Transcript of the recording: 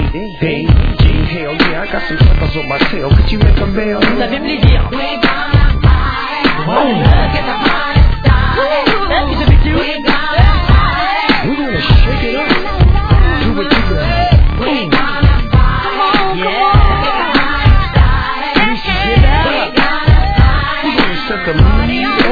Hey, hell yeah, I got some suckers on my tail. Could you make a mail? Ça fait plaisir. We're gonna party. Look at the party started. We're gonna party. We're gonna shake it up. Do what you got. We're gonna party. Yeah. We're gonna party. We're gonna set the mood.